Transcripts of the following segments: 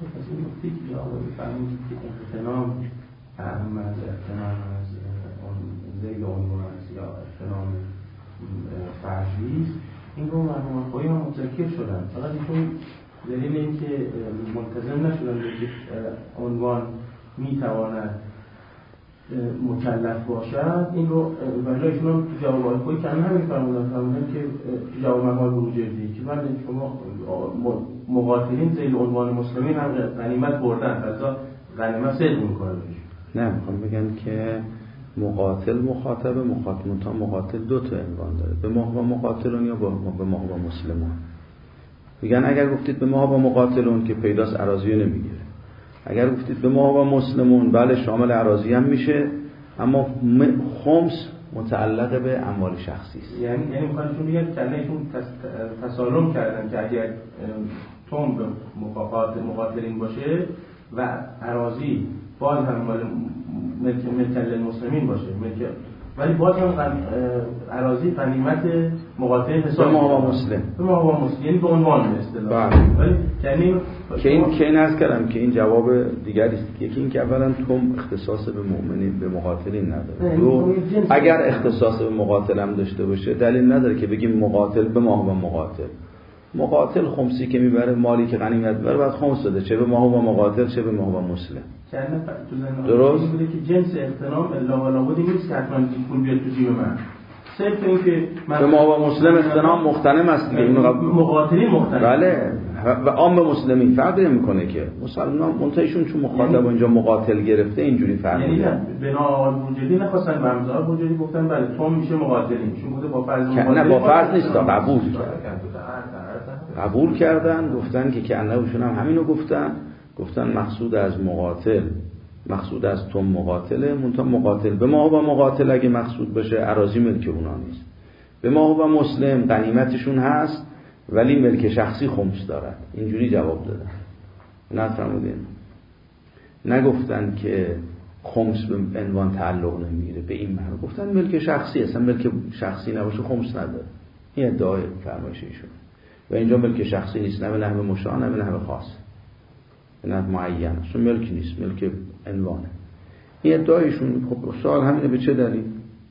پس این نکته که آقا بفرمایید که اغتنام اهم از اغتنام از اون ذیل عنوان است یا اغتنام فرضی است، این رو مرحوم خواهی هم متذکر شدن، فقط ایشون دلیل این که ملتزم نشدن به یک عنوان میتواند مکلف باشد، این رو ولی ایشون هم تو جواب آقای که همین فرمودن که جواب مقال بروجردی که من شما مقاتلین ذیل عنوان مسلمین هم غنیمت بردن، فضا غنیمت صدق میکنه بهشون. نه میخوام بگم که مقاتل مخاطب مقاتل دو تا عنوان داره، به ما با مقاتلون یا به ما با مسلمون. میگن اگر گفتید به ما با مقاتلون که پیداست اراضی نمیگیره، اگر گفتید به ما با مسلمون بله شامل اراضی هم میشه، اما خمس متعلق به اموال شخصی است. یعنی میخوانشون بگن که ایشون تسالم کردن که اگر توم به مقاتلین باشه و اراضی باز هم مال ملک المسلمین باشه، ولی باز هم اراضی غنیمت مقاتل حساب به ما با مسلم، به ما با مسلم، یعنی به عنوان به اصطلاح. ولی یعنی که این عرض کردم که این جواب دیگری است. یکی این که اولا توم اختصاص به مؤمنین به مقاتلین نداره، دو اگر اختصاص به مقاتل هم داشته باشه دلیل نداره که بگیم مقاتل به ما با مقاتل خمسی که میبره مالی که غنیمت میبره بعد خمس بده، چه به ما با مقاتل چه به ما با مسلم. درست بوده که جنس اغتنام الا ولا بودی نیست که حتما پول بیاد تو جیب من، صرف این که به ما با مسلم اغتنام مختنم است دیگه، مقاتلین مختنم بله و عام مسلمین فرق نمیکنه که مسلمان منتهیشون چون مخاطب اینجا مقاتل گرفته اینجوری فرق یعنی بنا آقای بروجردی نخواستن به همزه آقای بروجردی گفتن بله توم میشه مقاتلین، چون بوده با فرض نه با فرض نیست، قبول کردن گفتن که انهاشون هم همینو گفتن مقصود از مقاتل مقصود از توم مقاتله، منتها مقاتل به ما با مقاتل اگه مقصود باشه اراضی ملک اونا نیست، به ما با مسلم غنیمتشون هست ولی ملک شخصی خمس دارد. اینجوری جواب دادن، نفرمودین، نگفتن که خمس به عنوان تعلق نمیگیره به این معنی، گفتن ملک شخصی، اصلا ملک شخصی نباشه خمس نداره. این ادعای فرمایش ایشون و اینجا ملک شخصی نیست، نه به نحو مشاع نه به نحو خاص، به نحو معین، اصلا ملک نیست، ملک عنوانه. این ادعایشون. خب سوال همینه به چه دلیل؟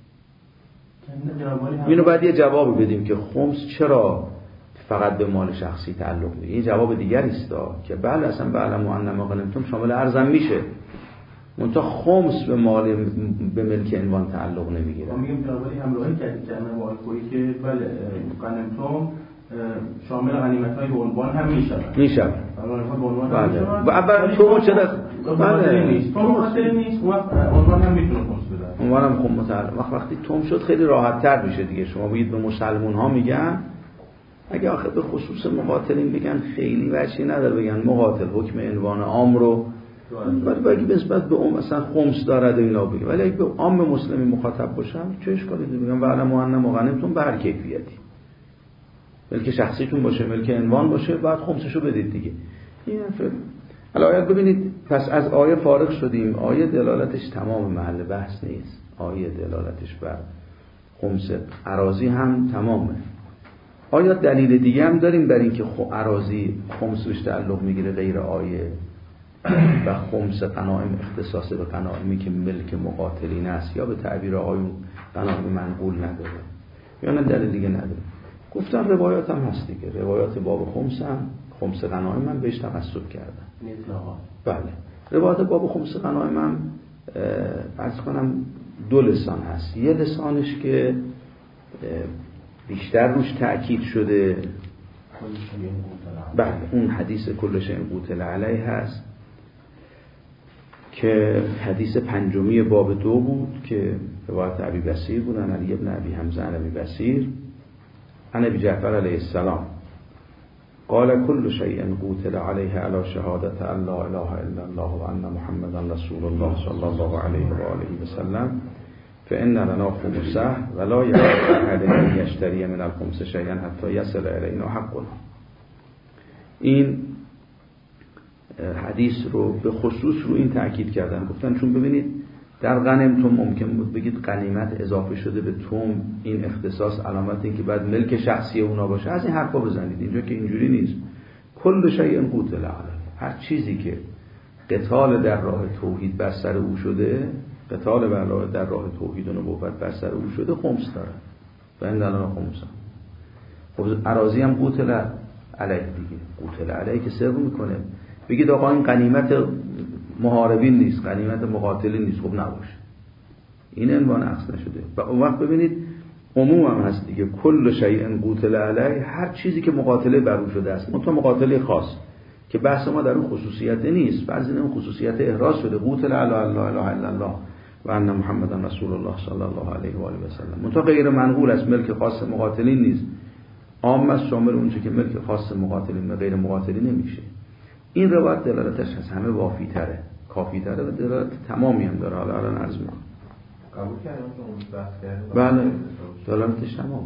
اینو بعد یه جواب بدیم که خمس چرا فقط به مال شخصی تعلق میگیره. این جواب دیگری است که بله اصلا بله مؤنما غنیمتم شامل ارزم میشه، منتها خمس به مال به ملک عنوان تعلق نمیگیره. ما میگیم جوابی همراهی کردیم که موافقی که بله غنیمتم شامل غنیمت‌های به عنوان هم میشه. غنیمت‌ها به عنوان هم میشه. و اولا تو چرا بله نیست. تو مقاتل نیست، عنوان هم میتونه خمس بده. عنوان هم خب متعلق وقتی توم شد خیلی راحت‌تر میشه دیگه. شما بگید به مسلمان‌ها میگن، اگه آخه به خصوص مقاتلین بگن خیلی وجهی نداره بگن مقاتل حکم عنوان عام رو، ولی اگه نسبت به اون مثلا خمس دارد و اینا بگه، ولی اگه به عام مسلمی مخاطب باشن چه اشکالی داره؟ بگن وعلم ان غنیمتم به هر کیفیتی، ملک شخصیتون باشه ملک عنوان باشه بعد خمسشو بدید دیگه. این الان ببینید، پس از آیه فارغ شدیم. آیه دلالتش تمام محل بحث نیست، آیه دلالتش بر خمس اراضی هم تمامه. آیا دلیل دیگه هم داریم بر این که اراضی خمس بهش تعلق میگیره غیر آیه و خمس غنایم اختصاص به غنایمی که ملک مقاتلین است، یا به تعبیر آقایون غنایم منقول نداره، یا نه دلیل دیگه نداره؟ گفتن روایات هم هست دیگه، روایات باب خمس هم خمس غنایم هم بهش تقصد کردن. بله روایات باب خمس غنایم هم عرض کنم دو لسان هست. یه لسانش که بیشتر روش تأکید شده، بله اون حدیث کل شیء قوتل علیه هست که حدیث پنجمی باب 2 بود که روایت ابی بصیر بودن، علی ابن ابی حمزه ابی بصیر عن ابی جعفر علیه السلام قال كل شيء قوتل عليه على شهادة ان لا اله الا الله و ان محمدا رسول الله صلی الله علیه و آله و سلم فإن لنا خمسه ولا يحق أحد أن يشتري من الخمس شيئا حتى يصل إلينا حقنا. این حدیث رو به خصوص رو این تأکید کردن، گفتن چون ببینید در غنیمتم ممکن بود بگید غنیمت اضافه شده به توم، این اختصاص علامت این که بعد ملک شخصی اونا باشه، از این حرفا بزنید. اینجا که اینجوری نیست. کل شیء قوتل علیه، هر چیزی که قتال در راه توحید بر سر او شده، قتال در راه توحید و نبوت بر سر او شده، خمس داره و این دلال خمسه. خب اراضی هم قتل علیه دیگه، قتل علیه که سر میکنه بگید آقا این غنیمت محاربین نیست، غنیمت مقاتلین نیست، خب نباشه، این عنوان عکس نشده. و اون وقت ببینید عموم هم هست دیگه، کل شیء قتل علیه، هر چیزی که مقاتله بر اون شده است، منتها مقاتله خاص که بحث ما در اون خصوصیت نیست، بعضی اون خصوصیت احراز شده، قتل علی لا اله الا الله و ان محمدن رسول الله صلی الله علیه و آله و سلم، منتها غیر منقول است، ملک خاص مقاتلین نیست، عام است، شامل اونچه که ملک خاص مقاتلین و غیر مقاتلین نمیشه. این روایت دلالتش از همه وافی تره، کافی تره و دلالت تمامی هم داره. حالا الان عرض میکنم. قبول کردم که اون بحث کردیم. بله دلالتش تمامه.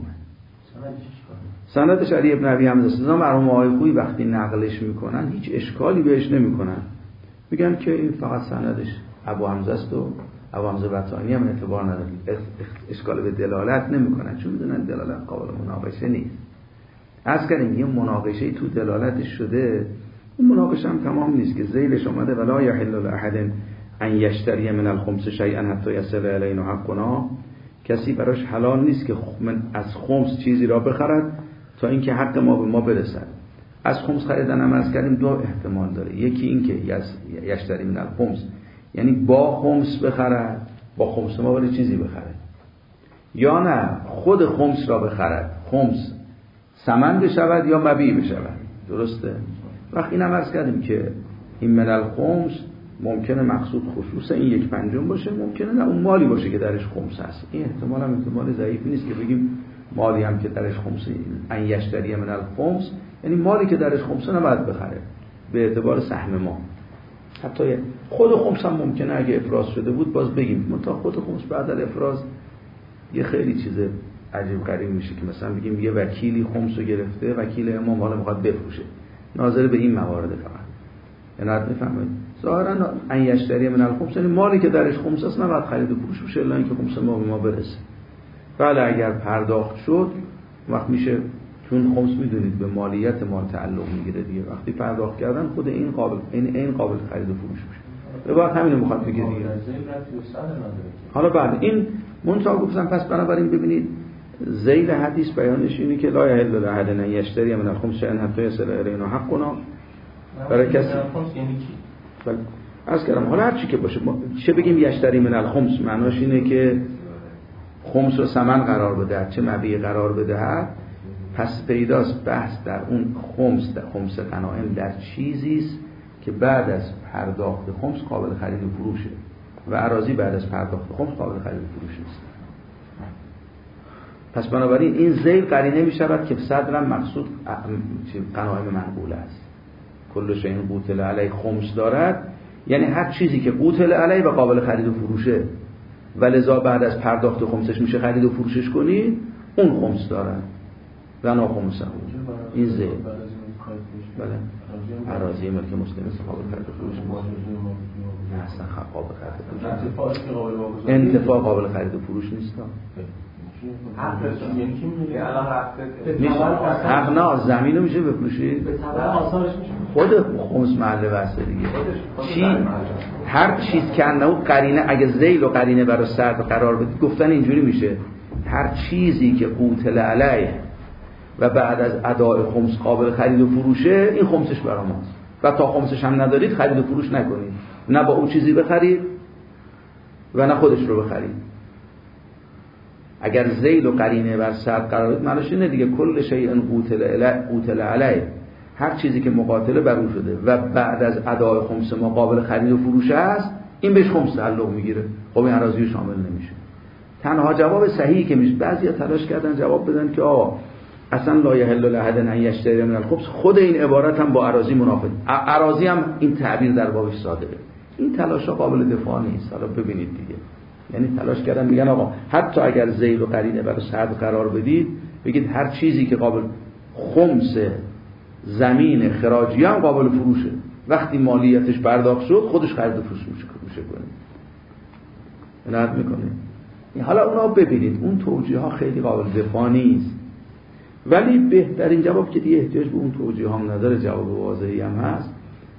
سندش علی ابن ابی حمزه است. مرحوم آقای خویی وقتی نقلش میکنن هیچ اشکالی بهش نمیکنن، میگن که این فقط سندش ابو حمزه است و ابو حمزه بطانی هم اعتبار نداره، اشکال به دلالت نمیکنن چون میدونن دلالت قابل مناقشه نیست. عرض کردیم یه مناقشه تو دلالتش شده، اون مناقشه هم تمام نیست که ذیلش اومده ولا یحل لاحد ان یشتری من الخمس شیئا حتی یصل الینا حقنا، کسی براش حلال نیست که من از خمس چیزی را بخرد تا اینکه حق ما به ما برسد. از خمس خریدن هم از کردیم دو احتمال داره، یکی این که یشتری من الخمس یعنی با خمس بخرد، با خمس ما ولی چیزی بخرد، یا نه خود خمس را بخرد، خمس ثمن بشود یا مبیع بشود. درسته؟ وقت این هم عرض کردیم که این من الخمس ممکنه مقصود خصوص این یک پنجم باشه، ممکنه نه اون مالی باشه که درش خمس هست. این احتمال هم احتمال ضعیف نیست که بگیم مالی هم که درش خمسه، ان یشتری من الخمس یعنی مالی که درش خمسه نباید بخره به اعتبار سهم ما. حتی خود خمس هم ممکنه اگه افراز شده بود باز بگیم، منتها خود خمس بعد از افراز یه خیلی چیز عجیب غریب میشه که مثلا بگیم یه وکیلی خمس رو گرفته، وکیل امام حالا میخواد بفروشه، ناظر به این موارد فقط. یعنی میفهمید ظاهرا ان یشتری من الخمس یعنی مالی که درش خمس است نباید خرید و فروش بشه الا اینکه خمس ما به ما برسه. بله اگر پرداخت شد وقت میشه، چون خمس میدونید به مالیت مال تعلق میگیره دیگه، وقتی پرداخت کردن خود این قابل این قابل خرید و فروش میشه. به بعد همینو میخواد بگه دیگه. حالا بعد این منتها گفتم پس بنابراین ببینید ذیل حدیث بیانش اینه که لا یحل لاحد ان یشتری من الخمس شیئا حتی یصل الینا حقنا، برای کسی یعنی چی؟ بله عرض کردم حالا هر چی که باشه، چه بگیم یشتری من الخمس معناش اینه که خمس رو ثمن قرار بده، چه مبیع قرار بده، پس پیداست بحث در اون خمس، در خمس غنایم در چیزی است که بعد از پرداخت خمس قابل خرید و فروشه و اراضی بعد از پرداخت خمس قابل خرید و فروش نیست. پس بنابراین این ذیل قرینه می شود که صدرا مقصود غنایم منقوله است. کل شیء قتل علیه خمس دارد یعنی هر چیزی که قتل علیه و قابل خرید و فروشه و لذا بعد از پرداخت خمسش میشه خرید و فروشش کنید، اون خمس دارد و نا خمس هم این ذیل. بله اراضی ملک مسلم است قابل خرید و فروش نه اصلا قابل خرید و فروش انتفاع قابل خرید و فروش نیست. حق نه زمینو میشه بفروشید به طبع آثارش میشه خود خمس محل بحث دیگه. چی هر چیز که انه قرینه، اگه ذیل و قرینه برای سرد قرار بدید گفتن اینجوری میشه هر چیزی که قتل علیه و بعد از اداء خمس قابل خرید و فروشه این خمسش برای ماست و تا خمسش هم ندارید خرید و فروش نکنید، نه با اون چیزی بخرید و نه خودش رو بخرید. اگر ذیل و قرینه بر سرد قرار بدید معنیش اینه دیگه کل شیء قتل علیه، هر چیزی که مقاتله بر اون شده و بعد از اداء خمس ما قابل خرید و فروش است این بهش خمس تعلق میگیره. خب این اراضی شامل نمیشه. تنها جواب صحیحی که میشه، بعضیا تلاش کردن جواب بدن که اصلا لا یحل لاحد ان یشتری من الخمس، خود این عبارت هم با اراضی منافات، اراضی هم این تعبیر در بابش صادقه. این تلاش قابل دفاع نیست. حالا ببینید دیگه، یعنی تلاش کردن میگن آقا حتی اگر ذیل و قرینه برای صد قرار بدید بگید هر چیزی که قابل خمس زمین خراجی هم قابل فروشه، وقتی مالیتش پرداخت شد خودش خرید و فروش کنید. نهاد میکنه. حالا اونا ببینید اون توجیه ها خیلی قابل دفاع نیست، ولی بهترین جواب که دیگه احتیاج به اون توجیه هم نداره، جواب واضحی هم هست،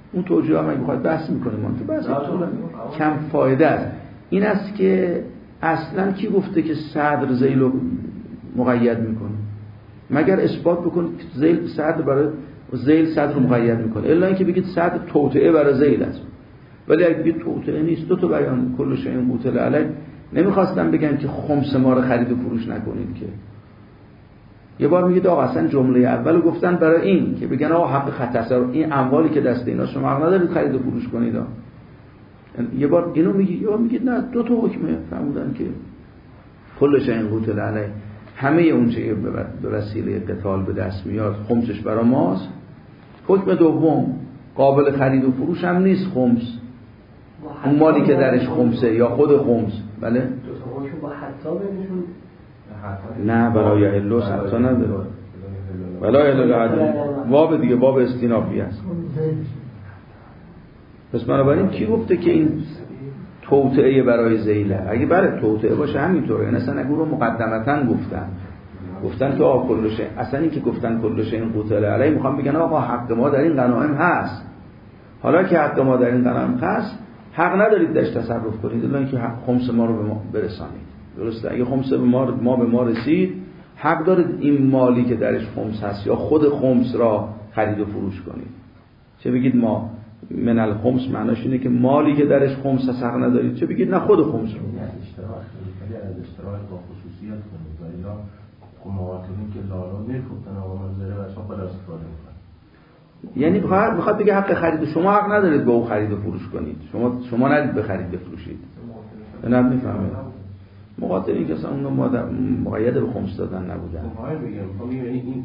اون توجیه هم اگه بخواد بحث میکنیم من تو بحث کم فایده است. این است که اصلا کی گفته که صدر ذیل رو مقید میکنه؟ مگر اثبات بکنید ذیل صدر برای ذیل صدر رو مقید میکنه، الا اینکه بگید صدر توطئه برای ذیل است. ولی اگه بگید توطئه نیست، دو تا بیان کل شیء قوتل علیه، نمیخواستم بگن که خمس ما رو خرید و فروش نکنید که. یه بار میگید آقا اصلا جمله اولو گفتن برای این که بگن آقا حق خطا این اموالی که دست اینا شما حق ندارید خرید و فروش کنید. یه بار اینو میگید، یا میگید نه دو تا حکمه فرمودن که کل شیء قوتل علیه، همه اون چه به وسیله قتال به دست میاد خمسش برای ماست. حکم دوم قابل خرید و فروش هم نیست خمس، اون مالی که درش خمسه یا خود خمس. بله؟ دو تا حکم با حتی بینشون نه برای الوس حتی نداره، برای الوس باب دیگه باب استینافی است. پس بنابراین کی گفته که این توطئه برای ذیله؟ اگه برای توطئه باشه همینطوره. یعنی اصلا اگه رو مقدمتاً گفتن که آقا کل شیء، اصلا این که گفتن کل شیء قوتل علیه میخوام بگن آقا حق ما در این غنایم هست. حالا که حق ما در این غنایم هست، حق ندارید درش تصرف کنید الا اینکه خمس ما رو به ما برسانید. درسته؟ اگه خمس ما به ما رسید، حق دارید این مالی که درش خمس هست یا خود خمس را خرید و فروش کنید. چه بگید ما من الخمس معناش اینه که مالی که درش خمس هست حق ندارید، چه بگید نه خود خمس رو. اشتراک با خصوصیت کنید و اینا مواطنین که لالا میفروختن آقا منظره و شما خود استفاده میکنن. یعنی میخواد بگه حق خرید شما حق ندارید با او خرید و فروش کنید، شما ندید بخرید بفروشید. نه میفهمید مقاطعین که اصلا اون مقید به خمس دادن نبودن. بگم یعنی این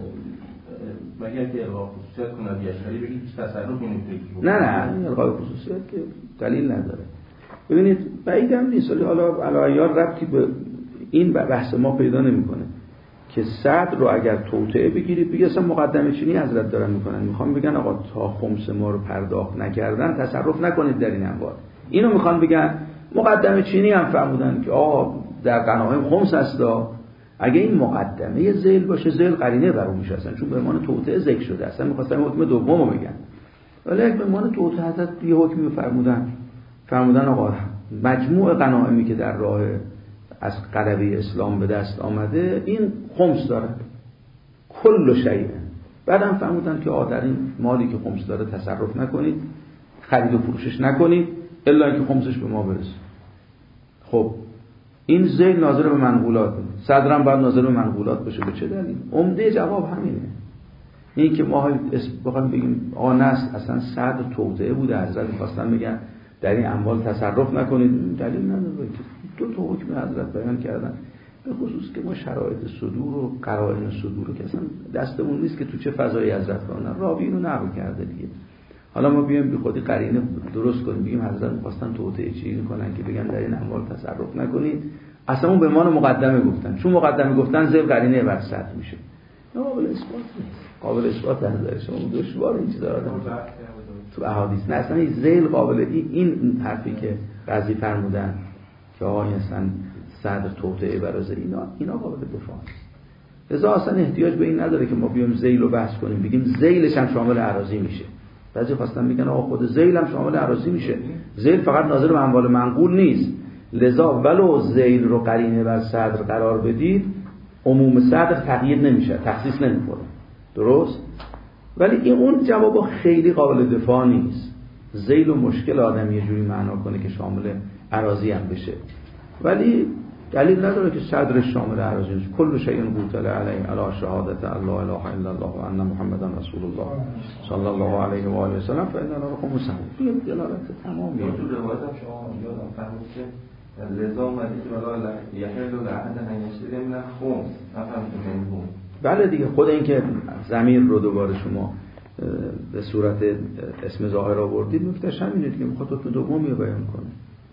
مگر که الغای خصوصیت کنه بیشتری بگید هیچ تصرف نمیکنه. نه الغای خصوصیت که دلیل نداره. ببینید بعیدم نیست، ولی حالا علایار ربطی به این بحث ما پیدا نمیکنه که صدر رو اگر توطئه بگیرید بگید اصلا مقدمه چینی حضرت دارن میکنن، میخوام بگن آقا تا خمس ما رو پرداخت نکردن تصرف نکنید در این اموال. اینو میخوان بگن. مقدمه چینی هم فرمودن که آقا در غنایم خمس هستا، اگه این مقدمه ذیل باشه ذیل قرینه بر اون میشه اصلا، چون به عنوان توطئه ذکر شده، اصلا میخواستن حکم دومو بگن. ولی اگه به عنوان توطئه حضرت یه حکمی فرمودن آقا مجموع غنایمی که در راه از غلبه اسلام به دست آمده این خمس داره کل شیء. بعدم فرمودن که در این مالی که خمس داره تصرف نکنید، خرید و فروشش نکنید الا اینکه خمسش به ما برسه. خب این ذیل ناظر به منقولات، صدرم باید ناظر به منقولات باشه. به چه دلیل؟ عمده جواب همینه، این که ما بخوایم بگیم آقا نست اصلا صدر توطئه بوده، حضرت می‌خواستن بگن در این اموال تصرف نکنید، دلیل نداره. دو تا حکم حضرت بیان کردن، به خصوص که ما شرایط صدور و قرائن صدور رو که اصلا دستمون نیست که تو چه فضایی حضرت کنن، راوی اینو نقل کرده دیگه. حالا ما بیایم بی خودی قرینه درست کنیم بگیم حضرت می‌خواستن توطئه چیزی کنن که بگن در این اموال تصرف نکنید، اصلا اون به مان مقدمه گفتن، چون مقدمه گفتن ذیل قرینه بر صدر میشه. قابل اثبات نیست، قابل اثبات نظر شما دشوار این چیزا رو تو احادیث نه. اصلا ذیل قابل این حرفی که قاضی فرمودن که آقا اصلا صدر توطئه براز اینا قابل دفاع است. لذا اصلا احتیاج به این نداره که ما بیایم ذیل رو بحث کنیم بگیم ذیلش هم شامل اراضی میشه. بعضی خواستن میگن آقا خود ذیل هم شامل اراضی میشه. ذیل فقط ناظر به اموال منقول نیست، لذا ولو ذیل رو قرینه بر صدر قرار بدید عموم صدر تقیید نمیشه، تخصیص نمیکنه. درست؟ ولی این اون جواب خیلی قابل دفاع نیست. ذیل و مشکل آدم یه جوری معنا کنه که شامل اراضی هم بشه، ولی دلیل نداره که صدرش شامل اراضی بشه. کل شیء قوتل علیه علی شهادت الله اله الا الله و ان محمدن رسول الله صلی الله علیه و آله و سلم فإن لكم مسلم. این دلالت تمامیه. تو روایت هم شما یادم فهمید که لذا اومدید ولا یحل لعهد ان یشتری من خمس، نفهمیدم این. بله دیگه، خود این که ضمیر رو دوباره شما به صورت اسم ظاهر آوردید نکتهش همینه دیگه، میخواد حکم دومی رو بیان کنه.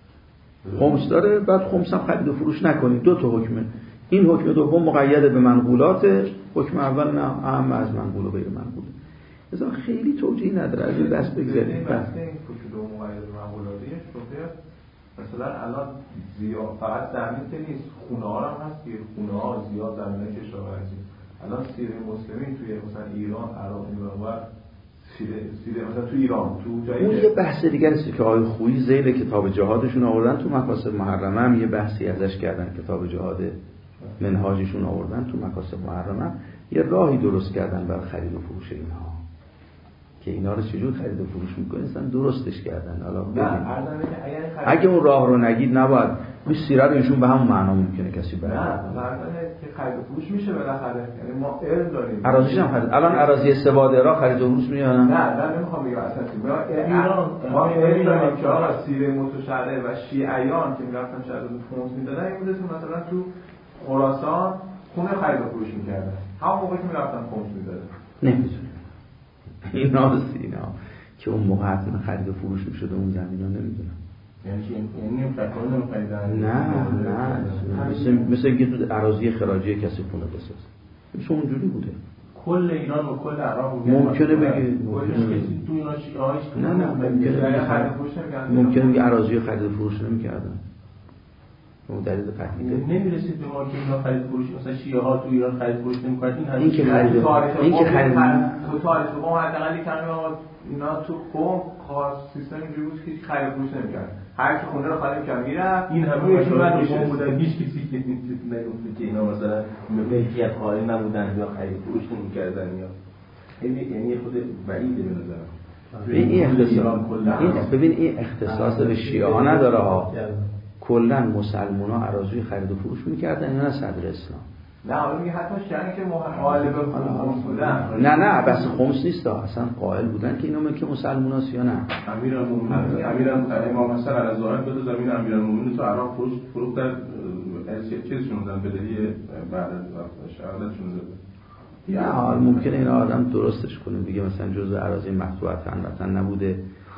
خمس داره، بعد خمس هم خرید و فروش نکنید. دو تا حکمه، این حکم دوم مقید به منقولات، حکم اول نه اهم از منقول و غیر منقول. مثلا خیلی توجیه نداره از این دست بگذارید. این حکم دوم مقید به منقولاتی شده مثلا الان زیاد فقط زمین که نیست، خونه ها هم هست که خونه ها زیاد زمینه کشاورزی. الان سیره مسلمین توی مثلا ایران، عراق و سیره مثلا تو ایران تو جایی اون یه بحث دیگه است که آقای خویی ذیل کتاب جهادشون آوردن تو مقاصد محرمه، هم یه بحثی ازش کردن. کتاب جهاد منهاجشون آوردن تو مقاصد محرمه، یه راهی درست کردن برای خرید و فروش اینها که اینا رو چجور خرید و فروش میکنن، اصلا درستش کردن. حالا اگه اون راه رو نگید نباید این سیره رو ایشون به همون معنا ممکنه کسی بره. نه که خرید و فروش میشه بالاخره، یعنی ما علم داریم. اراضیش هم خرید. الان اراضی سواده را خرید و فروش میکنن. نه نمیخوام بگم اصلا ما علم داریم که آقا سیره متشرع و شیعیان که میرفتن شهر فونس میدادن، این بودن مثلا تو خراسان خونه خرید و فروش میکردن، همون موقع که میرفتن فونس میدادن. نمیتونه اینا که اون موقع حتما خرید و فروش میشد اون زمینا، نمیدونم. یعنی فکر نمی‌کنم نه مثل اینکه تو اراضی خراجی کسی خونه بسازه، مثل اونجوری بوده. کل ایران و کل عراق ممکنه بگی تو اینا شیعه‌اش نه ممکنه بگی اراضی خرید و فروش نمی‌کردن. اون دلیل قطعی نمی‌رسید به ما که اینا خرید فروش مثلا شیعه‌ها تو ایران خرید فروش نمی‌کردن. این که خرید تو تاریخ ما حداقل کمی اینا تو قوم خاص سیستم اینجوری بود که خرید فروش نمی‌کردن. هر کی خونه رو خالی می‌کرد میرفت. این همه مشاهده بودن، هیچ کسی نگفت که اینا مثلا ملکیت خالی نبودن یا خرید فروش نمی‌کردن یا یعنی خود بعیده به نظر. ببین این اختصاص به شیعه ها نداره ها. کلا مسلمان ها اراضی خرید و فروش می‌کردن یا نه صدر اسلام؟ نه حالا میگه حتی شیعه که مخالف خمس بودن. نه بس خمس نیست، اصلا قائل بودن که اینا ملک مسلمان هست یا نه. امیرالمومنین امام حسن علیه السلام به زمین امیرالمومنین تو عراق فروختن، چیزشون دادن بدهی بعد از شهادتشون دادن. نه حال ممکنه این آدم درستش کنه بگه مثلا جزء اراضی مقطوعه وطن نبوده،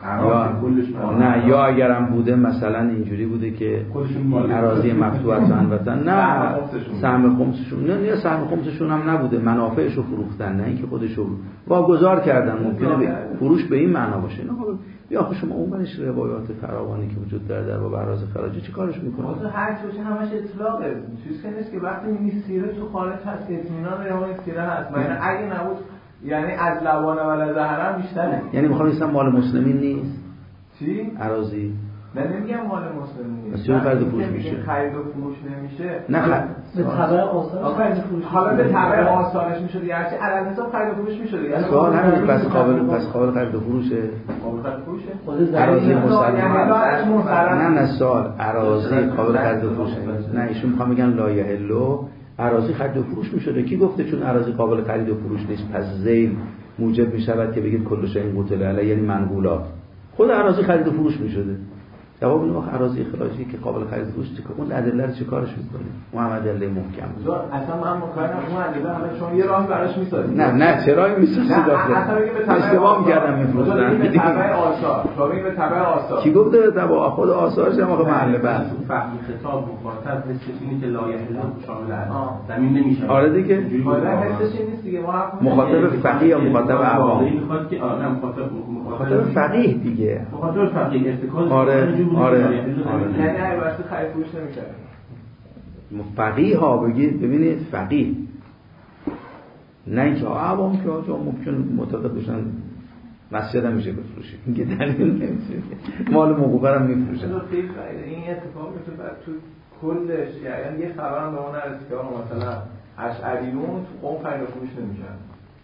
یا اگرم بوده مثلا اینجوری بوده که اراضی مقطوعه وطن، نه سهم خمسشون، نه یا سهم خمسشون هم نبوده، منافعشو فروختن، نه اینکه خودشو واگذار کردن. ممکنه فروش به این معنا باشه. نه یا شما اون برش روایات فراوانی که وجود داره در باب اراضی خراجی چی کارش میکنه؟ واسه هر چیزی همش اطلاقه، چیزی که نیست که وقتی میگی سیره تو خارج هست اطمینان روای سیره هست، یعنی اگه نبود یعنی از لبانه ولا زهرم بیشتره. یعنی میخوام بگم مال مسلمین نیست. چی؟ اراضی. نه نمیگم مال مسلمین نیست. بس چون خرید و فروش میشه. خرید و فروش نمیشه. نه به تبع آثارش خرید و فروش. حالا به تبع آثارش میشه، یعنی علل حساب خرید و فروش میشه. یعنی سوال همین پس قابل خرید و فروشه. قابل خرید و فروشه. اراضی مسلمان. نه سوال اراضی قابل خرید و فروشه. نه ایشون میخوام بگن لا یحلو اراضی خرید و فروش میشه. کی گفته چون اراضی قابل خرید و فروش نیست پس ذیل موجب میشود که بگید کل شیء قتل علیه، یعنی منقولات خود اراضی خرید و فروش میشده. جواب اینه وقت اراضی خراجی که قابل خرید و فروش اون ادله رو چیکارش میکنه؟ محمد ادله محکم. اصلا من مکررم اون ادله همه چون یه راهی براش میسازید. نه چرا میسازید داخل؟ اشتباه میکردم میفروختن. به تبع آثار. به تبع آثار. کی گفته به تبع خود آثارش هم آخه محل بحث. فهم خطاب مخاطب حسش اینه که لا یحل شامل زمین نمیشه. آره دیگه. حالا حسش نیست دیگه ما مخاطب فقیه یا مخاطب عوام؟ میخواد که آره مخاطب فقیه دیگه. مخاطب فقیه ارتکاز آره نه واسه خرید فروش نمی‌کنه. فقیه ها ببینید فقیه نه اینکه عوام که آجا ممکن معتقد بشن مسجد هم میشه بفروشید، اینکه دلیل نمیشه مال موقوفه هم میفروشن. این اتفاق میفته بعد تو کلش، یعنی یه خبر هم به ما نرسید که مثلا اشعریون تو قوم خرید و فروش نمی‌کردن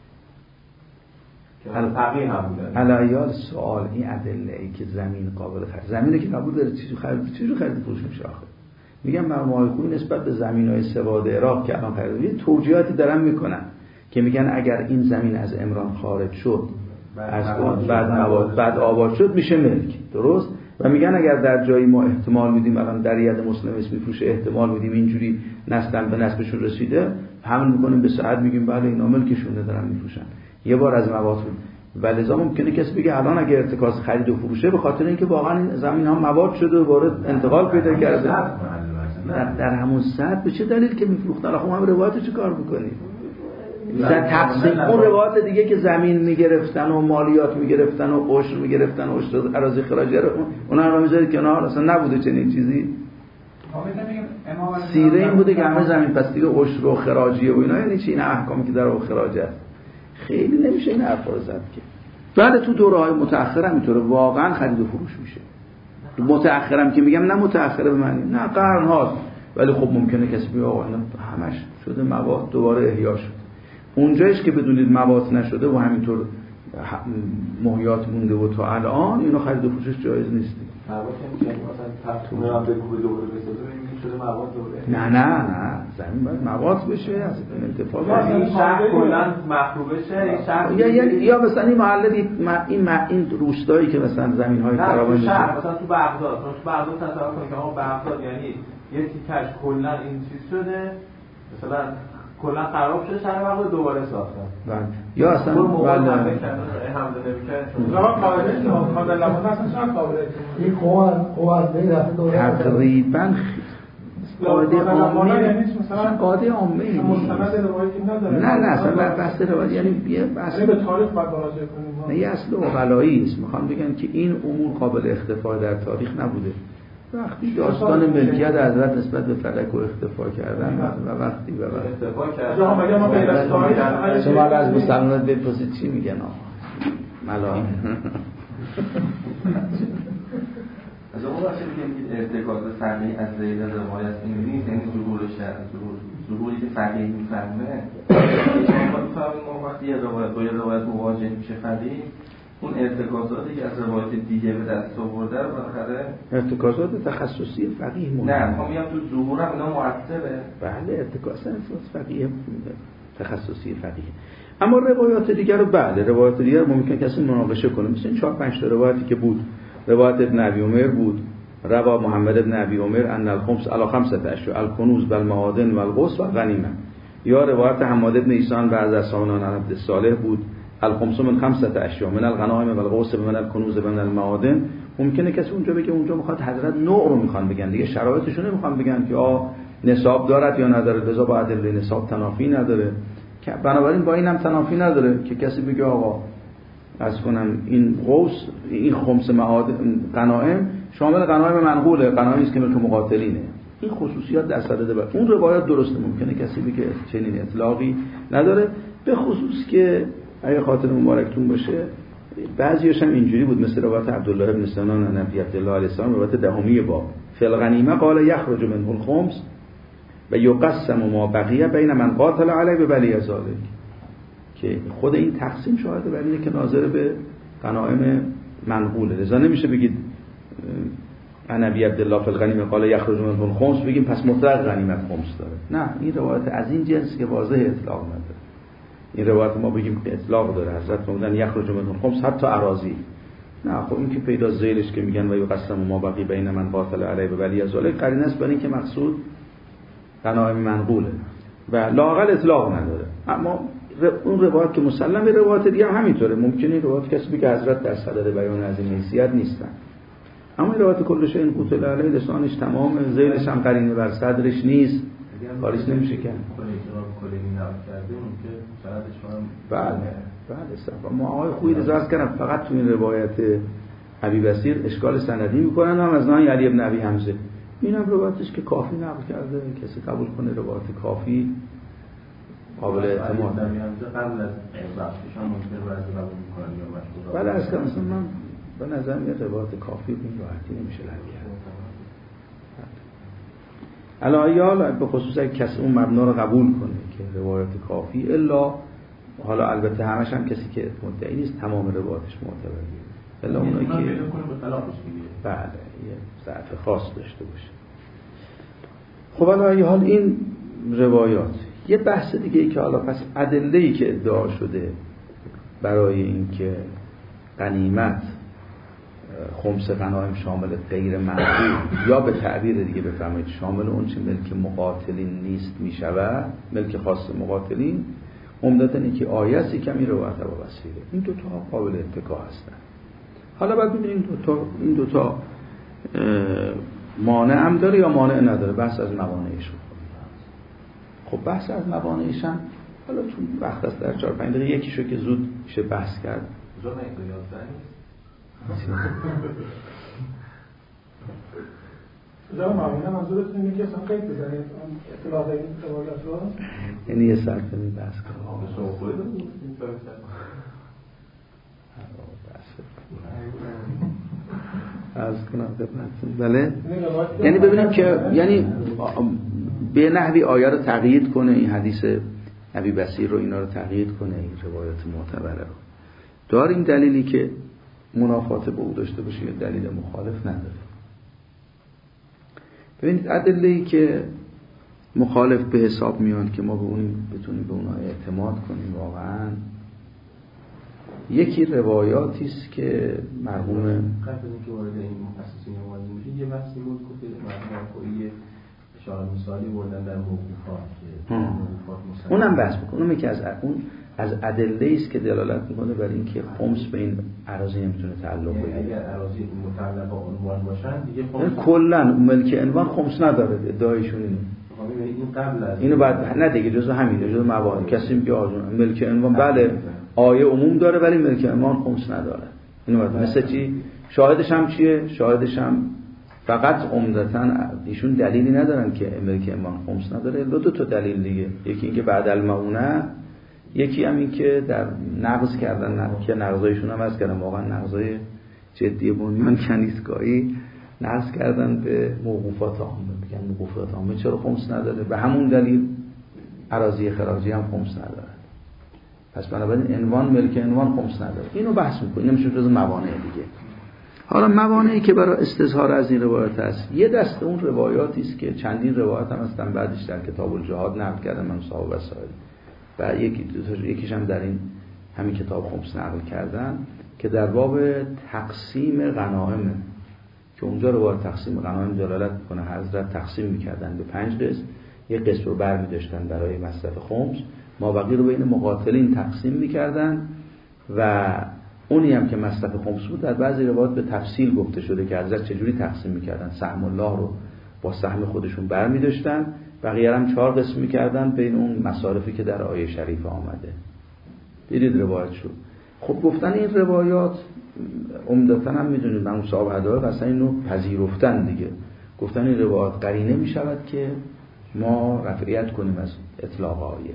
که فقیه هم بودن. علایال سوال این ادله ای که زمین قابل خرید، زمینی که قبول داره چیزی خرید فروش میشه آخه. میگم مرموهای خوبی نسبت به زمین‌های سواد عراق که الان خرید یه توجیهاتی دارن میکنن که میگن اگر این زمین از عمران خارج شد از بعد آباد شد میشه ملک، درست؟ و میگن اگر در جایی ما احتمال میدیم الان در ید مسلم اسم میفروشه، احتمال میدیم اینجوری نسل به نسبشون رسیده، حمل میکنیم به سعد میگیم بله اینا ملکشونه دارن میفروشن یه بار از مواد. ولذا ممکنه کسی بگه الان اگه ارتکاز خرید و فروشه به خاطر اینکه واقعا این زمین ها مواد شده و وارد انتقال پیدا کرده در همون سطح به چه دلیل که میفروختن؟ خب هم روایت چه کار میکنی؟ مثلا تقسیم اون روایت دیگه که زمین میگرفتن و مالیات میگرفتن و عشر میگرفتن و عشر اراضی خراجی رو اونا رو میذارید کنار، اصلا نبوده چنین چیزی. سیره این بوده که همه زمین پس دیگه عشر و خراجیه و اینا، یعنی چی این احکامی که در اون خراج است. خیلی نمیشه این حرفا رو زد که بعد تو دوره‌های متأخر هم اینطوره، واقعا خرید و فروش میشه. متأخرم که میگم نه متأخره به معنی نه قرن هاست، ولی خب ممکنه کسی بگه آقا اینا همش شده مواد دوباره احیا شد. اونجایش که بدونید مواد نشده و همینطور محیات مونده و تا الان اینو خرید و فروشش جایز نیست. مواد یعنی مثلا تفکر به کوه دوباره بسازه این شده مواد دوباره. نه زمین باید مواد بشه از این انتفاع این شهر کلا مخروبه شه این شهر یا مثلا این محله این روستایی که مثلا زمین‌های خرابه میشه مثلا تو بغداد تصور کنید که آقا بغداد یعنی یه تیکش کلا این چیز شده مثلا کلا خراب شده شهر بغداد دوباره ساختن. بله یا اصلا حمله نمی‌کرد چون قابلیت قابل اصلا چقدر قابلیت این قوت به رفت دوره تقریبا قاعده عامه نیست. مستند روایتی نداره. نه اصلا بحث روایت یعنی یه بحث به تاریخ باید مراجعه کنیم. نه یه اصل عقلایی است. میخوام بگم که این امور قابل اختفا در تاریخ نبوده. وقتی داستان ملکیت حضرت نسبت به فلک و اختفا کردن و وقتی اختفا کردن شما از مسلمانات بپرسید چی میگن ملاحظه از اون وقتی که ارتکاز فقیه از ذیل روایت این نیست، یعنی ظهوری که فقیه میفهمه ما وقتی یه روایت مواجه میشه فقیه اون ارتکازاتی که از روایت دیگه به دست آورده رو بالاخره ارتکازات تخصصی فقیه مهمه. نه ما میگم تو ظهور هم اینا مؤثره. بله ارتکاز فقیه تخصصی فقیه. اما روایات دیگر رو بله روایات دیگر ممکن کسی مناقشه کنه، مثل این 4-5 تا روایتی که بود. روایت ابن ابی عمر بود، روا محمد ابن ابی عمر ان الخمس علی 5 اشیاء الکنوز والمعادن والغصب والغنیمه، یا روایت حماد ابن ایسان بعد از سانان عبد الصالح بود الخمس من 5 اشیاء من الغنائم والغصب من الکنوز من المعادن. ممکنه کسی اونجا بگه اونجا میخواد حضرت نوع رو میخوان بگن دیگه، شرایطشون نمیخوان بگن که نصاب دارد یا نداره، لذا با ادله نصاب تنافی نداره، که بنابراین با اینم تنافی نداره که کسی بگه آقا از کنم این قوس این خمس غنائم شامل غنایم منقوله، غنایمی است که ملک مقاتلینه. این خصوصیات در صدد بر اون روایت درسته، ممکنه کسی بگه چنین اطلاقی نداره، به خصوص که اگه خاطر مبارکتون باشه بعضیش هم اینجوری بود، مثل روایت عبدالله بن سنان نبی عبدالله علیه السلام روایت دهمی باب فی الغنیمه قال یخرج منه الخمس و یقسم ما بقیه بین من قاتل علیه بولی ذلک، که خود این تقسیم شاهد بر اینه که ناظر به غنایم منقوله. لذا نمیشه بگید نبی عبدالله فی الغنیمه قال یخرج منه الخمس بگیم پس مطلق غنیمت خمس داره. نه این روایت از این جنس که واضح اطلاق نداره. این روایت ما بگیم اطلاق داره، حضرت فرمودن یخرج منه الخمس حتی اراضی. نه خب این که پیدا ذیلش که میگن و یقسم ما بقی بین من قاتل علیه ولی ذلک قرینه است برای اینکه مقصود غنایم منقوله و لااقل اطلاق نداره. اما اون روایت که مسلم روایت دیگه هم همینطوره، ممکنه روایت کسی بگه حضرت در صدد بیان از این حیثیت نیستن، اما این روایت کلش این قتل علیه لسانش تمام، ذیلش هم قرینه بر صدرش نیست، کاریش نمیشه کرد. بله ما آقای خویی رضا عرض کردم فقط تو این روایت ابی بصیر اشکال سندی میکنن هم از نام علی ابن ابی حمزه، اینم روایتش که کافی نقل کرده، کسی قبول کنه روایت کافی قابل اعتماد. قبل از بحثش هم ممکنه بعضی قبول میکنن یا مشهور. بله از کم مثلا من به نظر میاد روایت کافی به این راحتی نمیشه لغو کرد. علایال به خصوص اگه کسی اون مبنا رو قبول کنه که روایت کافی، الا حالا البته همش هم کسی که مدعی نیست تمام روایتش معتبره، الا اونایی که بله یه ضعف خاص داشته باشه. خب علایال این روایات. یه بحث دیگه ای که حالا پس ادله‌ای که ادعا شده برای اینکه غنیمت خمس غنایم شامل غیر منقول یا به تعبیر دیگه بفرمایید شامل اون چه ملک مقاتلین نیست میشود، ملک خاص مقاتلین، عمدتاً اینکه آیاتی کمی روایت ابو بصیره، این دو تا قابل اتکا هستن. حالا بعد ببینیم این دو تا مانع هم داره یا مانع نداره، بحث از موانعش. خب بحث از موانعش هم حالا چون وقت است در 4-5 دقیقه یکیشو که زود میشه بحث کرد. زود جا معمولا منظورتون اینه که اصلا قید بزنید اطلاق این روایت رو، یعنی یه ساعت کنید بحث کنید. از کنم خدمتتون. بله، یعنی ببینیم که یعنی به نحوی آیه رو تقیید کنه، این حدیث ابی بصیر رو اینا رو تقیید کنه، این روایت معتبره رو. داریم دلیلی که منافات به او داشته باشه یا دلیل مخالف نداره. ببینید ادله‌ای که مخالف به حساب میان که ما بتونیم به اونها اعتماد کنیم واقعا، یکی روایاتی است که مرحوم قبل از اینکه وارد این مخصصین وارد میشید یه بحثی بود که مرحوم خودی اشاره مثالی بردن در موقوفات که موقوفات اونم بحث می‌کنه. اونم یکی از ادله‌ای است که دلالت می‌کنه بر اینکه خمس به این اراضی نمیتونه تعلق بگیره. اگر اراضی متعلق با عنوان باشن دیگه خمس کلاً ملک عنوان خمس نداره، ادعایشون اینه. این قبل از اینو بعد نه دیگه جزء همینه، جزء موارد. کسی میگه آجون ملک عنوان بله آیه عموم داره ولی ملک عنوان خمس نداره. اینو بعد مثل چی؟ شاهدش هم چیه؟ شاهدش هم فقط عمدتاً ایشون دلیلی ندارن که ملک عنوان خمس نداره، دو تا دلیل دیگه. یکی اینکه بعد المعونه، یکی هم این که در نقض کردن که نقضایشون هم از کردن واقعا نقضای جدی بنیان کنیسگاهی نقض کردن به موقوفات عامه. میگن موقوفات عامه چرا خمس نداره؟ به همون دلیل اراضی خراجی هم خمس نداره. پس بنابراین عنوان ملک عنوان خمس نداره. اینو بحث می‌کنیم، نمیشه جز موانع دیگه. حالا موانعی که برای استظهار از این روایت هست، یه دسته اون روایاتی است که چندین روایت هم هستن بعدش در کتاب الجهاد نقل کردن من صاحب وسائل و یکیش هم در این همین کتاب خمس نقل کردن که در باب تقسیم غنائم، که اونجا روایت تقسیم غنایم دلالت میکنه حضرت تقسیم میکردن به 5 قسم، یک قسم رو برمی‌داشتن برای مصرف خمس، مابقی رو بین مقاتلین تقسیم میکردن و اونی هم که مصرف خمس بود در بعضی روایات به تفصیل گفته شده که حضرت چجوری تقسیم میکردن. سهم الله رو با سهم خودشون برمی‌داشتن، بقیه هم 4 قسم میکردن بین اون مصارفی که در آیه شریف آمده. دیدید روایت شد. خب گفتن این روایات عمدتاً هم میدونید من صاحب هدایق اصلا اینو پذیرفتن دیگه. گفتن این روایات قرینه میشود که ما رفعیت کنیم از اطلاق آیه.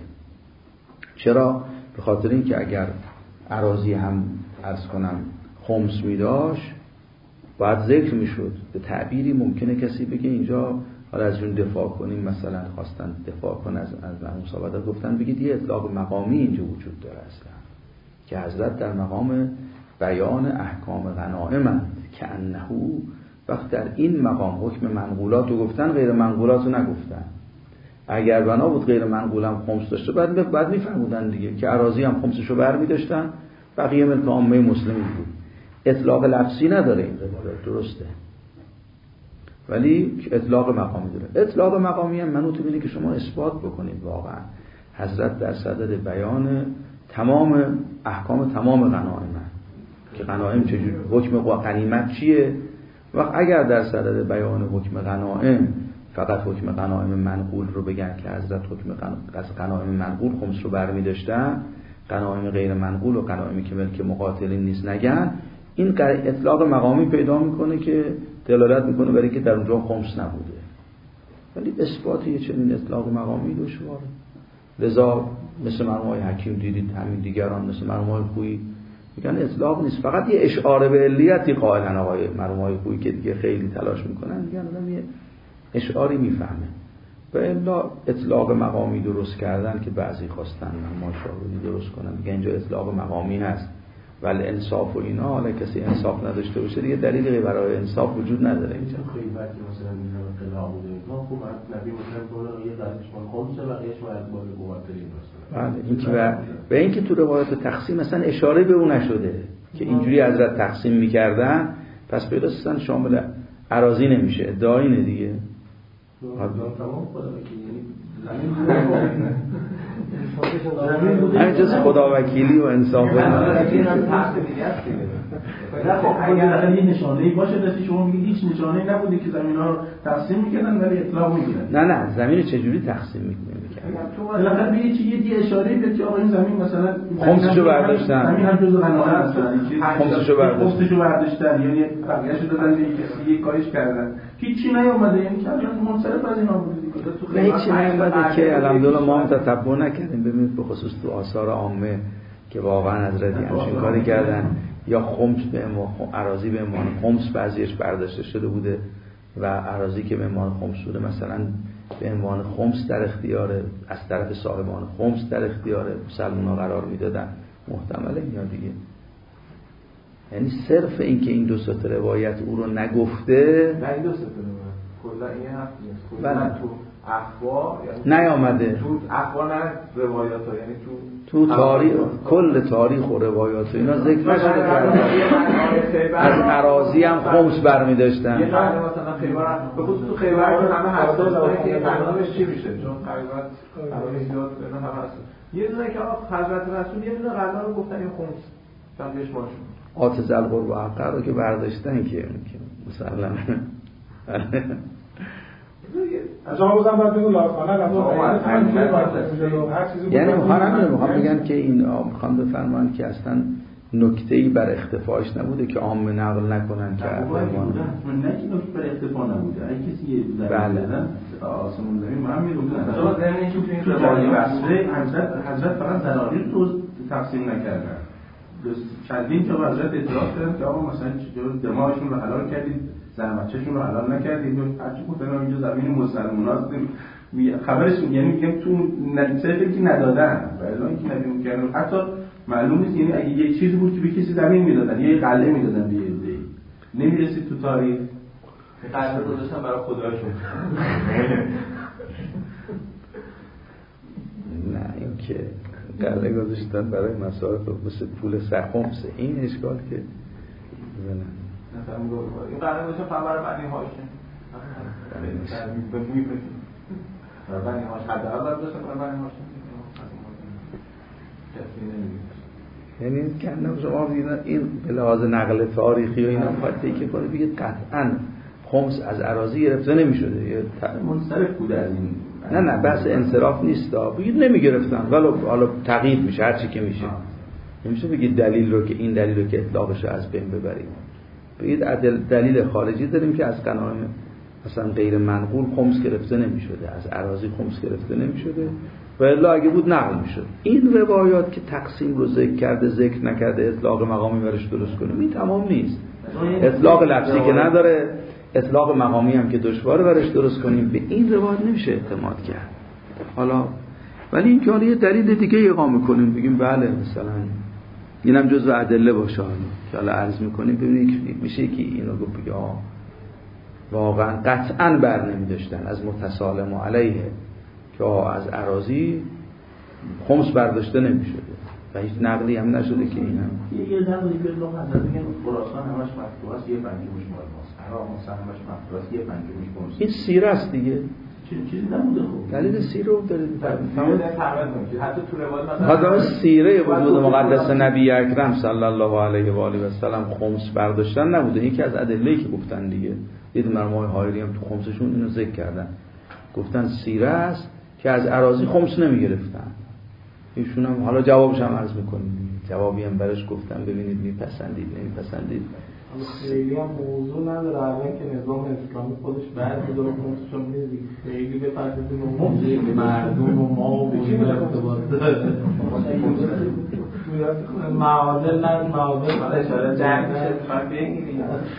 چرا؟ به خاطر اینکه اگر اراضی هم عرض کنم خمس میداشت باید ذکر میشد. به تعبیری ممکنه کسی بگه اینجا حالا از اون دفاع کنیم، مثلا خواستن دفاع کن از مرحوم صاحب گفتن بگید یه اطلاق مقامی اینجا وجود داره اصلا که حضرت در مقام بیان احکام غنائمند که انهو وقت در این مقام حکم منقولات رو گفتن غیر منقولات رو نگفتن. اگر بنا بود غیر منقول هم خمس داشته بعد میفهمودن دیگه که اراضی هم خمسش رو بر می‌داشتن، بقیه ملک عامه مسلمین بود. اطلاق لفظی نداره این روایت، درسته، ولی اطلاق مقامی داره. اطلاق مقامی هم منوط به اینه که شما اثبات بکنید واقعا حضرت در صدد بیان تمام احکام تمام غنائم که غنائم چجوری حکم غنیمت چیه، و اگر در صدد بیان حکم غنائم فقط حکم غنائم منقول رو بگن که حضرت حکم غنائم منقول خمس رو برمی‌داشتن، غنائم غیر منقول و غنائمی که ملک مقاتلین نیست نگن، این اطلاق مقامی پیدا میکنه که دلالت میکنه برای که در اونجا خمس نبوده. ولی اثبات یه چنین اطلاق مقامی دشواره. لذا مثل مرحوم حکیم دیدید، همین دیگران مثل مرحوم خویی میگن اطلاق نیست، فقط یه اشاره به علیتی قائلن. آقای مرحوم خویی که دیگه خیلی تلاش میکنن میگن آدم یه اشعاری میفهمه. و الا اطلاق مقامی درست کردن که بعضی خواستن ما شاهدی درست کنن میگن اینجا اطلاق مقامی هست ولی انصاف و اینا، حالا کسی انصاف نداشته باشه دیگه دلیلی برای انصاف وجود نداره اینجا. خیلی وقتی مثلا میگن قضا بوده ما خوب نبی مثلا طور یه قضیهش مال خمسه بقیه‌اش باید بالا مقاتلین باشه. بله، این که به اینکه تو روایت تقسیم مثلا اشاره به اون نشده که اینجوری حضرت تقسیم می‌کردن، پس پیدا اصلا شامل اراضی نمیشه، ادعای اینه دیگه. تمام خدا همین جز خدا وکیلی و انصاف و اینا. اگر یه نشانه‌ای باشه دستی شما میگید هیچ نشانه‌ای نبوده که زمینا رو تقسیم می‌کردن ولی اطلاق می‌گیرن. نه زمین چجوری تقسیم می‌کردن؟ بالاخره به یه اشاره بده که آقا این زمین مثلا خمسشو برداشتن، زمین هم جزء غنائم هست، خمسشو برداشتن یعنی بقیه‌شو دادن به کسی یه کارش کردن، هیچی نیومده، یعنی که منصرف از اینا بوده دیگه. هیچی نیومده که الحمدلله ما هم تتبع نکردیم. ببینید به خصوص تو آثار عامه که واقعا حضرت همچین کاری کردن یا خمس به عنوان اراضی به عنوان خمس بعضیش برداشته شده بوده و اراضی که به عنوان خمس بوده مثلا به عنوان خمس در اختیار از طرف صاحبان خمس در اختیار مسلمان‌ها قرار میدادن. محتمله اینا دیگه. یعنی صرف این که این دو تا روایت او رو نگفته، نه این دو تا کلا این حرف نیست. بله. تو اخبار یعنی نیامده تو اخبار نه روایات ها، یعنی تو تاریخ کل تاریخ و روایات و اینا ذکر نشده که از اراضی هم خمس برمی داشتن. یه قرن مثلا خیبر به خصوص تو خیبر که همه حساس داره که قرنش چی میشه، چون قرنات قرار زیاد اینا همه هست. یه دونه که آقا حضرت رسول یه دونه قرن رو گفتن این خمس تنبیهش ماشون آتز القرب و حقه رو که برداشتن که مثلا شما بازم باید بگو لازمانه یعنی میخوام بگن که این میخوام بفرمان که اصلا نکته‌ای بر اختفاش نبوده که عام نقل نکنن که افرمان نه که نکته بر اختفا نبوده. اگه کسی یه بله آسمون زمین ما هم میگفتن اصلا زمینی که تو روایی بصره حضرت فقط زناریر رو تقسیم نکردن. چندین تا حضرت اعتراض کردن که آقا مثلا دماغشون رو حلال کردید، زن بچه‌شون رو حلال نکردید، هرچی گفتن اینجا زمین مسلمان‌هاست. خبرش یعنی میگم تو صرف که ندادن و اعلام که ندیدن کردن. حتی معلوم نیست، یعنی اگه یک چیزی بود که به کسی زمین میدادن یا یه قله میدادن به یه عده‌ای نمیرسید تو تاریخ. قله گذاشتن برای خدایشون. نه این که قله گذاشتن برای مصارف مثل پول سخمسه این اشکال که مثلا این قرن گذاشتن فقط برای بنی هاشم برای بنی هاشم حداقل باید داشتن برای بنی هاشم یعنی کنم شما بگیرن این به لحاظ نقل تاریخی و اینا خواهد که کنه بگید قطعا خمس از اراضی گرفته نمی شده یه منصرف بوده از این. نه بحث انصراف نیست بگید نمی گرفتن ولی حالا تغییر میشه هرچی که میشه. نمیشه بگید دلیل رو که این دلیل رو که اطلاقش رو از بین ببریم. بگید دلیل خارجی داریم که از غنایم مثلا غیر منقول خمس گرفته نمی شده، از اراضی خمس گرفته نمی شده و الا اگه بود نقل می شد. این روایات که تقسیم رو ذکر کرده ذکر نکرده اطلاق مقامی برش درست کنیم این تمام نیست. اطلاق لفظی که نداره، اطلاق مقامی هم که دشواره برش درست کنیم، به این روایت نمیشه اعتماد کرد. حالا ولی این که حالا یه دلیل دیگه اقامه کنیم بگیم بله مثلا اینم جزو ادله باشه که حالا عرض میکنیم ببینید میشه که اینو گفت بگه واقعا قطعا بر نمیداشتن از متسالم و علیه که از اراضی خمس برداشته نمیشده و هیچ نقلی هم نشده که این هم یه نقلی به لغت حضرت میگن خراسان همش مفتوح است، یه پنجمش مال ماست. عراق مثلا همش مفتوح است، یه پنجمش مال ماست. این سیره است دیگه. چیزی نبوده خب. دلیل سیره رو دارید. حتی تو روایت مثلا سیره وجود مقدس نبی اکرم صلی الله علیه و آله و سلم خمس برداشتن نبوده. یکی از ادله‌ای که گفتن دیگه. دید مرمای حایری هم تو خمسشون اینو ذکر کردن. گفتن سیره است که از اراضی خمس نمیگرفتن. ایشون هم حالا جوابش هم عرض میکنیم. جوابی هم برش گفتم ببینید میپسندید نمیپسندید. خیلی هم موضوع نداره الان که نظام اسلامی خودش بعد داره خمسشون میدید خیلی بپردازیم و موضوع مردم و ما و این ارتباط داره معادل نه معادل اشاره جنگ میشه بخواد بگیریم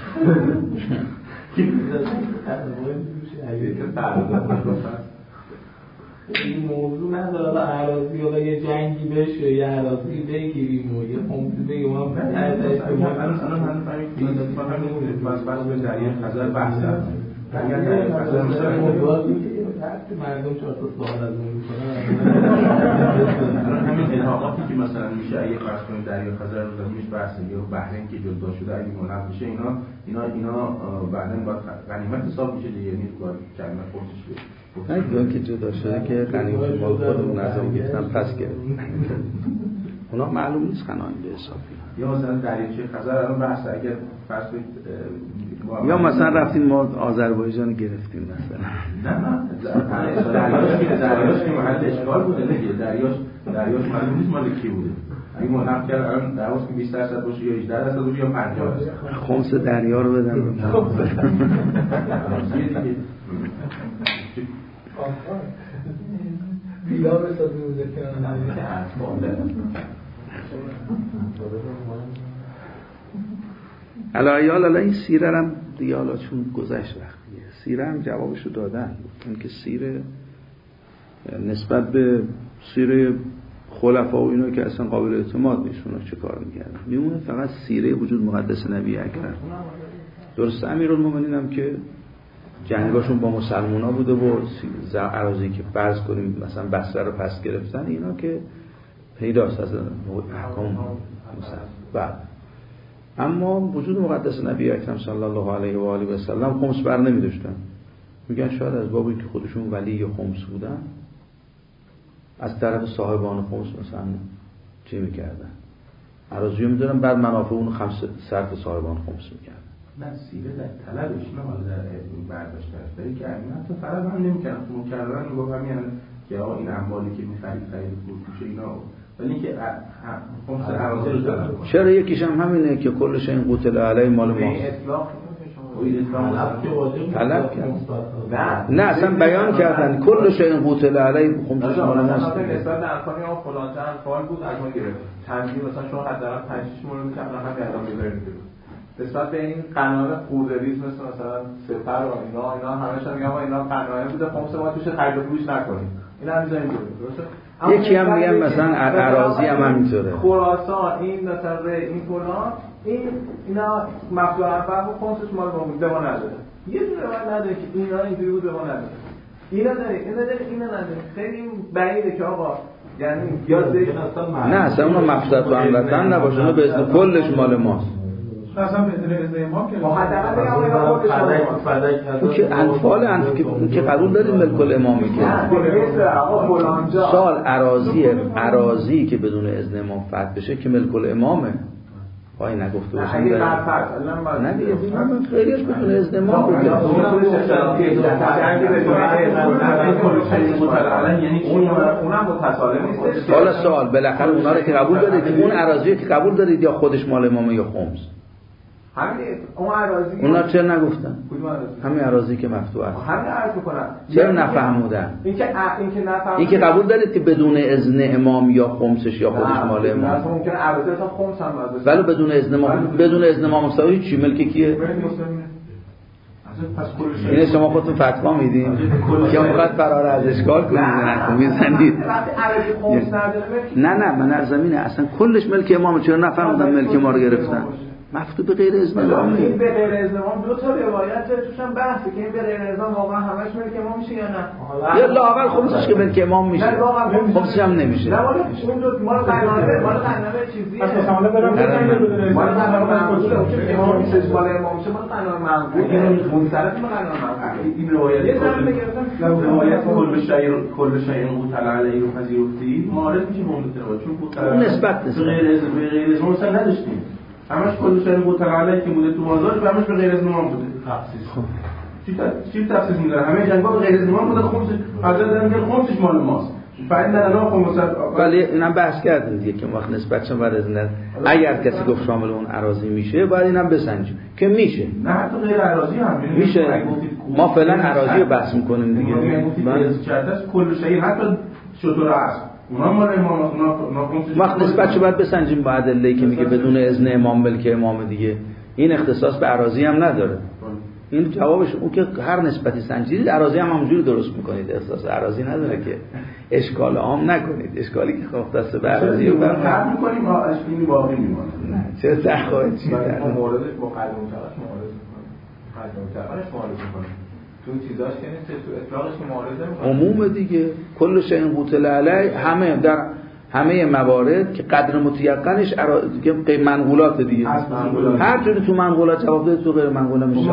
این موضوع نداره اراضی حالا یه جنگی بشه یه اراضی بگیریم و یه خمسی بگیم ما الان هم فهمید بس به دریای خزر بحث هست. اگر دریای خزر مردم 4 تا سوال از اون میکنن همین الحاقاتی که مثلا میشه اگه فرض کنیم دریای خزر رو زمینش بحث یا بحرین که جدا شده اگه منحل بشه اینا بعداً باید غنیمت حساب میشه دیگه، یعنی باید کلمه خودش بشه. نه که جدا شده که غنیمت مال خودمون از اون گرفتن پس گرفت. اونا معلوم نیست غنایم به حساب یا مثلا دریاچه خزر الان بحث اگر فرض کنید یا مثلا رفتیم ما آذربایجان گرفتیم مثلا نه دریاش که محل اشکال بوده دیگه، دریاش معلوم نیست مال کی بوده. اگه منحل کرد الان دریاش که 20% باشه یا 18% باشه یا 50%. خمس دریا رو بدن بیلا بسازیم مذکران علایال الان این سیره هم دیگه حالا چون گذشت وقتیه سیره هم جوابشو دادن. این که سیره نسبت به سیره خلفا و اینا که اصلا قابل اعتماد نیست، اونا چه کار میکردن، میمونه فقط سیره وجود مقدس نبی اکرم. درسته امیرالمومنین هم که جنگاشون با مسلمونا بوده و اراضی که فرض کنیم مثلا بصره رو پس گرفتن، اینا که پیداست از احکام مسلم. بعد اما وجود مقدس نبی اکرم صلی الله علیه و آله و سلم خمس بر نمی داشتن. میگن شاید از بابی که خودشون ولی خمس بودن از طرف صاحبان خمس مثلا چی میکردن، اراضی رو میدارن بعد منافع اون خمس صرف صاحبان خمس میکردن. نه سیره در طلبش نه حالا در برداشت داری که حتی طلب هم نمیکردن، مکررن میگفت همین که این اموالی که میخرید خرید فروش اینا، ولی اینکه خمس اراضی رو طلب کنن. چرا یکیش هم همینه که کلش این قتل علی مال ماست. طلب کرد. نه اصلا بیان کردن کلش این قتل علی خمسش مال ماست. نسبت به انفالی ها فلان چند انفال بود از ما گرفت. چندی مثلا شما حداقل 5-6 مورد می‌کنن همین الان می‌ذارید بیرون. نسبت به این قناعه خوردریز مثلا سپر و اینا همش میگم اینا قناعه بوده، خمس ما توش خرید و فروش نکنیم. اینا میذاریم بیرون. درسته؟ یکی هم میگن مثلا اراضی هم همینطوره. خراسان این مثلا این فلان اینا مفتوح انفال خمسش مال ما نداره. یه دونه روایت نداره که اینا اینجوری بود به ما نداره. اینا نداره. خیلی بعیده که آقا یعنی یاد نه اصلا اون مقصد و هموطن نباشه، اون به اسم کلش مال ماست. اصلا بدون اذن امام که حداقل بگم اینا خودش اون که انفال اون که قبول دارید ملک الامام میگه. سال اراضی که بدون اذن امام فتح بشه که ملک الامامه. وای نگفته باشم نه دیگه من خیلیش بدون اذن امام بود. یعنی اونم متصالم نیست. حالا سوال بالاخره اونا رو که قبول دارید، اون اراضی که قبول دارید یا خودش مال امامه یا خمس؟ همین اون اراضی اونا چرا نگفتن؟ همین اراضی که مفتوح است. همین عرض می‌کنم. چرا نفهمودن؟ این که قبول دارید که بدون اذن امام یا خمسش یا خودش مال امام. مثلا ممکنه اراضی اصلا خمس هم باشه. ولی بدون اذن امام مساوی چی ملک کیه؟ این شما خودتون فتوا میدین که اونقدر فرار از اشکال کنید میزنید. نه من از زمینه اصلا کلش ملک امامه، چرا نفهمیدن ملک ما رو گرفتن؟ مفتوح به غیر اذن امام. این به غیر اذن امام دو تا روایت توش هم بحثه که این به غیر اذن واقعا همش ملک امام میشه یا نه؟ یا لااقل خمسش که ملک امام میشه، خمسش هم نمیشه. نه ولی اون دو مال قناعه چیزیه. اصلا حالا برام بگم مال قناعه منقوله که امام میشه مال امام میشه مال قناعه منقوله. منصرف مال قناعه منقوله. این روایت کل شیء قتل علیه رو پذیرفتی معارض میشه مونده چون اون نسبت به غیر اذن مثلا نداشتیم. همش کل شیء قتل علیه که بوده تو بازار و همش به غیر اذن امام بوده. چی تفسیر می‌کنه؟ همه جنگا به غیر اذن امام بوده، خمس حضرت دارن که خمسش مال ماست. فایده نداره خمس. ولی اینم بحث کردیم دیگه که وقت نسبتشون بر اذن اگر کسی گفت شامل اون اراضی میشه باید اینم بسنجیم که میشه. نه حتی غیر اراضی هم میشه. ما فعلا اراضی رو بحث می‌کنیم دیگه. من چرتاش کل شیء حتی شطور است. اونا مال امام اونا وقت نسبتشو باید بسنجیم با ادله‌ای که میگه بدون اذن امام ملک امام دیگه. این اختصاص به اراضی هم نداره. این جوابش اون که هر نسبتی سنجیدید اراضی هم همونجوری درست میکنید، احساس اراضی نداره که اشکال عام نکنید. اشکالی که خاص به اراضی رو فرق میکنیم این باقی میمونه. نه چه تخواهد چی در موردش با قدم متعارف معارض میکنیم. تو چیزاش که نیست، تو اطلاقش که معارضه میکنه عموم دیگه کل شیء قتل علیه همه در همه موارد که قدر متیقنش که منقولات دیگه هر جوری تو منقولات جواب داده تو غیر منقوله میشه.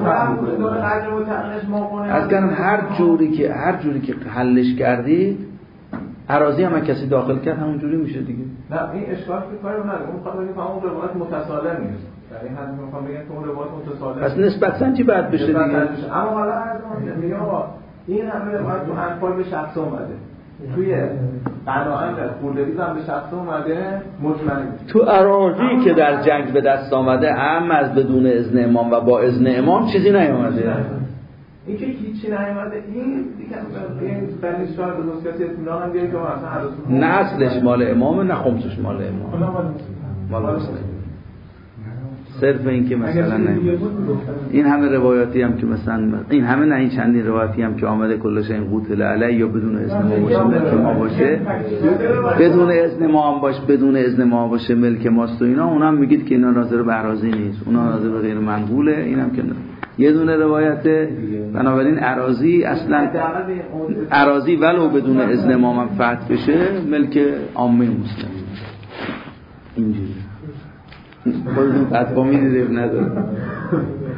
از کنم هر جوری که حلش کردی اراضی هم کسی داخل کرد همون جوری میشه دیگه. نه این اشکال که کاری نداره، اون خاطر اینکه اون روایت متصالم نیست. یعنی حد میخوام بگم که اون روایت متصالم پس نسبت سنجی بعد بشه دیگه. اما حالا میگم آقا این همه روایت تو انفال به شخص اومده، توی قناعت خوردریز هم به شخص اومده، مطمئن تو اراضی که در جنگ به دست آمده هم از بدون اذن امام و با اذن امام چیزی نیامده. این که هیچی نیامده این دیگه این بنیش شاید به کسی اطلاع هم بیاره که مثلا نه اصلش مال امامه نه خمسش مال امام. مال مسلم. صرف این که مثلا این همه روایاتی هم که مثلا این همه نه این چندین روایاتی هم که آمده کلش این قتل علی یا بدون اذن ما باشه ملک ما باشه، بدون اذن ما هم باشه، بدون اذن ما باشه ملک ماست و اینا، اونم میگید که اینا ناظر به اراضی نیست، اونا ناظر به غیر منقوله، اینم که یه دونه روایته. بنابراین اراضی اصلا اراضی ولو بدون اذن ما من فتح بشه ملک عامه مسلم اینجوری خودتون فتوا میدید نداره.